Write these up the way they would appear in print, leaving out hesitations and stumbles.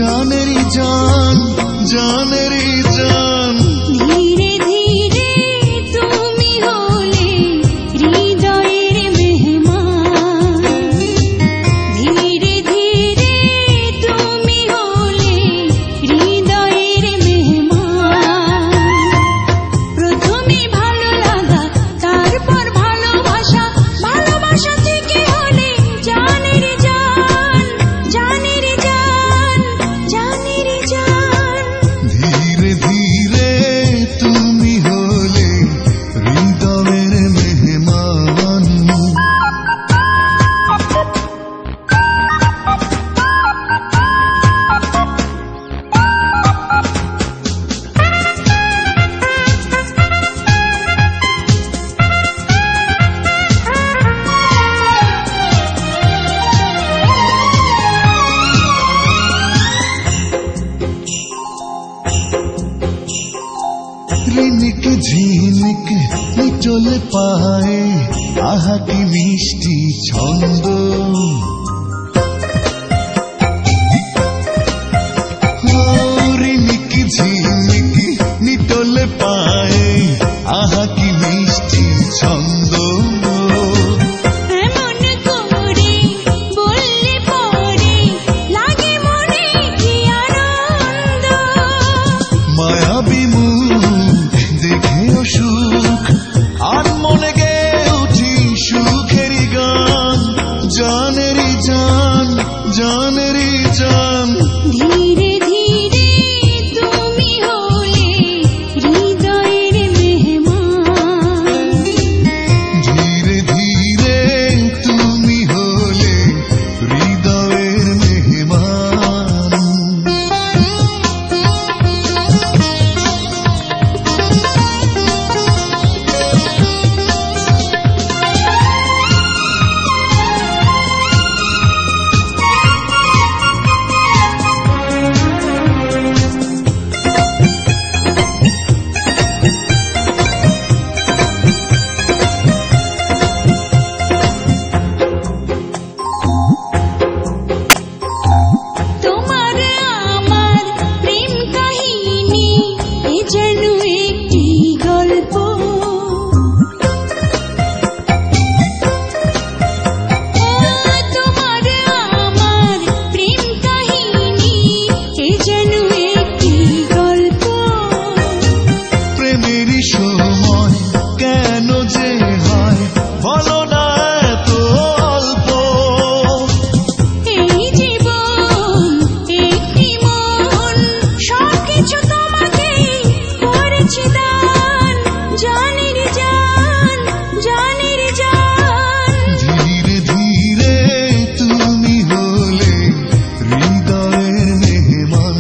জানেরি জান, জানেরি জান। ধীরে ধীরে তুমি হলে হৃদয়ের মেহমান, ধীরে ধীরে তুমি হলে হৃদয়ের মেহমান। প্রথমে ভালো লাগা, তারপর ভালোবাসা, ভালোবাসা থেকে হলে জানের জান, জানের জান, জানের জান। ধীরে ধীরে তুমি হলে হৃদয়ের মেহমান। রিনিক ঝিনিক নিচলে পায়ে, আহা কি মিষ্টি ছন্দ। রিনিক ঝিনিক নিচলে পায়ে, আহা কি মিষ্টি ছন্দ। এমন করে বললে পরে লাগে মনে কি আনন্দ। মায়াবী মুখ দেখেও সুখ, আর মনে গে উঠি সুখেরই গান। জানেরি জান, জানেরি জান। ধীরে ধীরে তুমি হলে হৃদয়ের মেহমান, ধীরে ধীরে তুমি হলে হৃদয়ের মেহমান। তোমার আমার প্রেম কাহিনী এ যেন একটি গল্প। তোমার আমার প্রেম কাহিনী এ যেন একটি গল্প। প্রেমেরই সময় কেন যে হয় বলো না এত অল্প। এই জীবন একটি মন, সবকিছু তোমাকে করেছি দান। জানের জান, জানের জান। ধীরে ধীরে তুমি হলে হৃদয়ের মেহমান।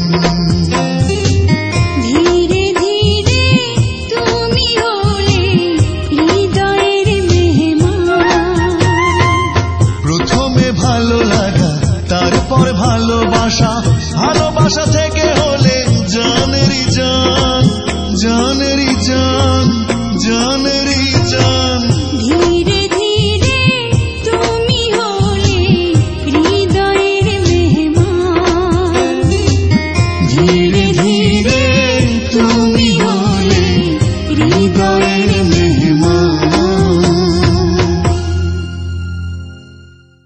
ধীরে ধীরে তুমি হলে হৃদয়ের মেহমান। প্রথমে ভালো লাগা, তারপর ভালোবাসা, ভালোবাসা থেকে হলে জানেরি জান, জানেরি জান, জানেরি